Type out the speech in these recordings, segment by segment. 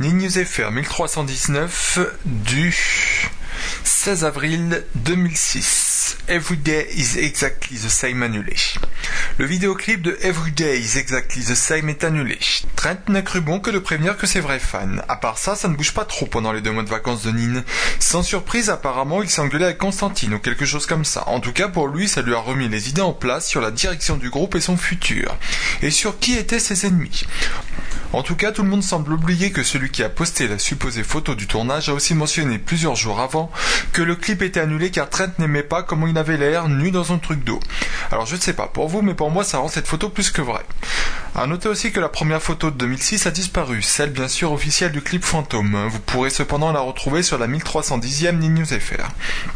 Ninewsfr 1319 du 16 avril 2006. Everyday is exactly the same annulé. Le vidéoclip de Everyday is exactly the same est annulé. Trent n'a cru bon que de prévenir que ses vrais fans. À part ça ne bouge pas trop pendant les 2 mois de vacances de Nin. Sans surprise, apparemment, il s'est engueulé avec Constantine ou quelque chose comme ça. En tout cas, pour lui, ça lui a remis les idées en place sur la direction du groupe et son futur. Et sur qui étaient ses ennemis. En tout cas, tout le monde semble oublier que celui qui a posté la supposée photo du tournage a aussi mentionné plusieurs jours avant que le clip était annulé car Trent n'aimait pas comment il avait l'air nu dans un truc d'eau. Alors je ne sais pas pour vous, mais pour moi ça rend cette photo plus que vraie. À noter aussi que la première photo de 2006 a disparu, celle bien sûr officielle du clip fantôme. Vous pourrez cependant la retrouver sur la 1310e Ninewsfr.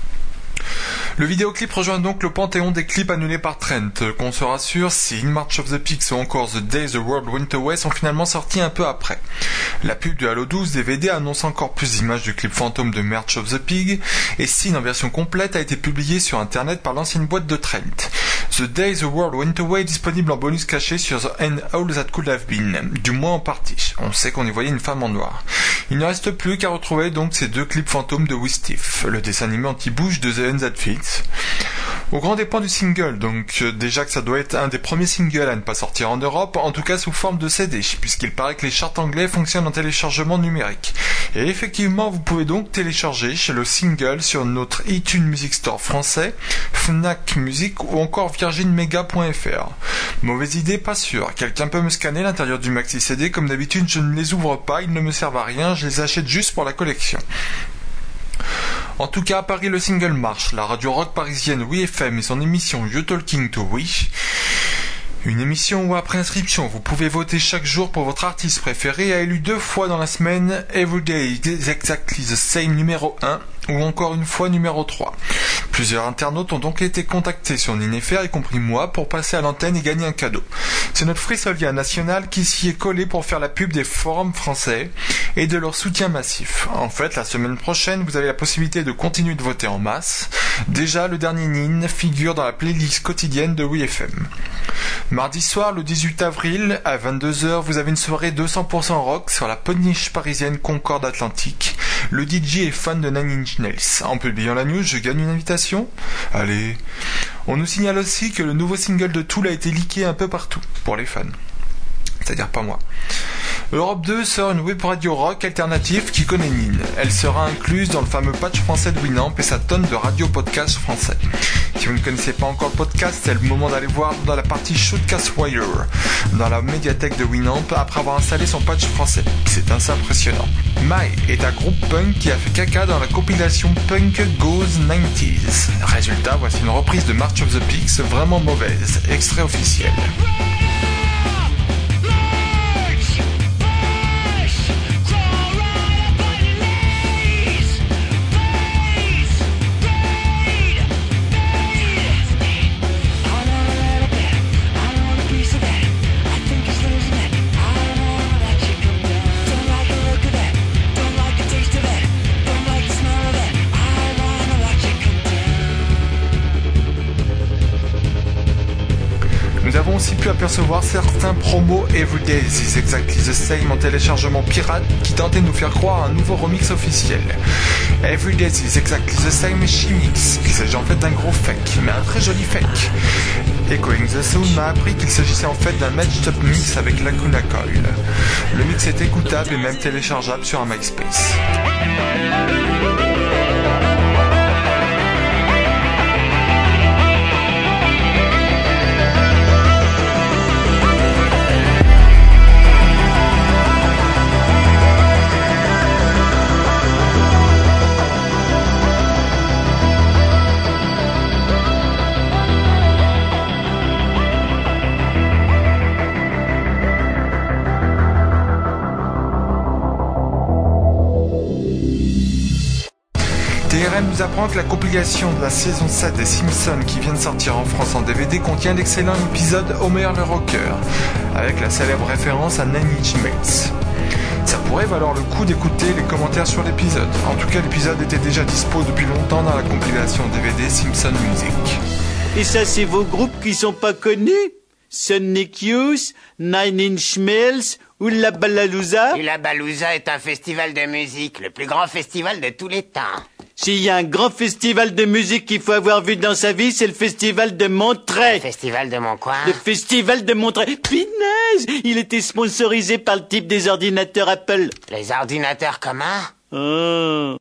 Le vidéoclip rejoint donc le panthéon des clips annulés par Trent. Qu'on se rassure, si In March of the Pigs ou encore The Day the World Went Away sont finalement sortis un peu après. La pub de Halo 12 DVD annonce encore plus d'images du clip fantôme de March of the Pig, et Sin en version complète a été publié sur internet par l'ancienne boîte de Trent. The Day the World Went Away est disponible en bonus caché sur The End All That Could Have Been, du moins en partie. On sait qu'on y voyait une femme en noir. Il ne reste plus qu'à retrouver donc ces 2 clips fantômes de Wistiff, le dessin animé anti-bouge de The End That Fits. Au grand dépend du single, donc déjà que ça doit être un des premiers singles à ne pas sortir en Europe, en tout cas sous forme de CD, puisqu'il paraît que les charts anglais fonctionnent en téléchargement numérique. Et effectivement, vous pouvez donc télécharger le single sur notre iTunes Music Store français, Fnac Music ou encore virginmega.fr. Mauvaise idée, pas sûr. Quelqu'un peut me scanner l'intérieur du maxi CD, comme d'habitude je ne les ouvre pas, ils ne me servent à rien, je les achète juste pour la collection. En tout cas, à Paris, le single marche. La radio rock parisienne WeFM et son émission You Talking to We. Une émission où, après inscription, vous pouvez voter chaque jour pour votre artiste préféré, a élu 2 fois dans la semaine Everyday is Exactly the Same numéro 1 ou encore une fois numéro 3. Plusieurs internautes ont donc été contactés sur Ninewsfr, y compris moi, pour passer à l'antenne et gagner un cadeau. C'est notre Frisolia national qui s'y est collé pour faire la pub des forums français et de leur soutien massif. En fait, la semaine prochaine, vous avez la possibilité de continuer de voter en masse. Déjà, le dernier Nin figure dans la playlist quotidienne de WeFM. Mardi soir, le 18 avril, à 22h, vous avez une soirée 200% rock sur la péniche parisienne Concorde Atlantique. Le DJ est fan de Nine Inch Nails. En publiant la news, je gagne une invitation ? Allez. On nous signale aussi que le nouveau single de Tool a été leaké un peu partout, pour les fans. C'est-à-dire pas moi. Europe 2 sort une web radio rock alternative qui connaît Nin. Elle sera incluse dans le fameux patch français de Winamp et sa tonne de radio podcast français. Si vous ne connaissez pas encore le podcast, c'est le moment d'aller voir dans la partie Shootcast Wire, dans la médiathèque de Winamp, après avoir installé son patch français. C'est assez impressionnant. Mai est un groupe punk qui a fait caca dans la compilation Punk Goes 90s. Résultat, voici une reprise de March of the Pigs vraiment mauvaise. Extrait officiel. Nous avons aussi pu apercevoir certains promos Everyday is Exactly the Same en téléchargement pirate qui tentaient de nous faire croire à un nouveau remix officiel. Everyday is Exactly the Same est Chimix. Il s'agit en fait d'un gros fake, mais un très joli fake. Echoing the Sound m'a appris qu'il s'agissait en fait d'un matched up mix avec Lacuna Coil. Le mix est écoutable et même téléchargeable sur un MySpace. TRM nous apprend que la compilation de la saison 7 des Simpsons qui vient de sortir en France en DVD contient l'excellent épisode Homer le Rocker, avec la célèbre référence à Nine Inch Nails. Ça pourrait valoir le coup d'écouter les commentaires sur l'épisode. En tout cas, l'épisode était déjà dispo depuis longtemps dans la compilation DVD Simpson Music. Et ça, c'est vos groupes qui sont pas connus ? Sonic Youth, Nine Inch Nails ou la Lollapalooza? Lollapalooza est un festival de musique, le plus grand festival de tous les temps. S'il y a un grand festival de musique qu'il faut avoir vu dans sa vie, c'est le festival de Monterey. Le festival de mon coin. Le festival de Monterey. Pinaise! Il était sponsorisé par le type des ordinateurs Apple. Les ordinateurs communs? Oh.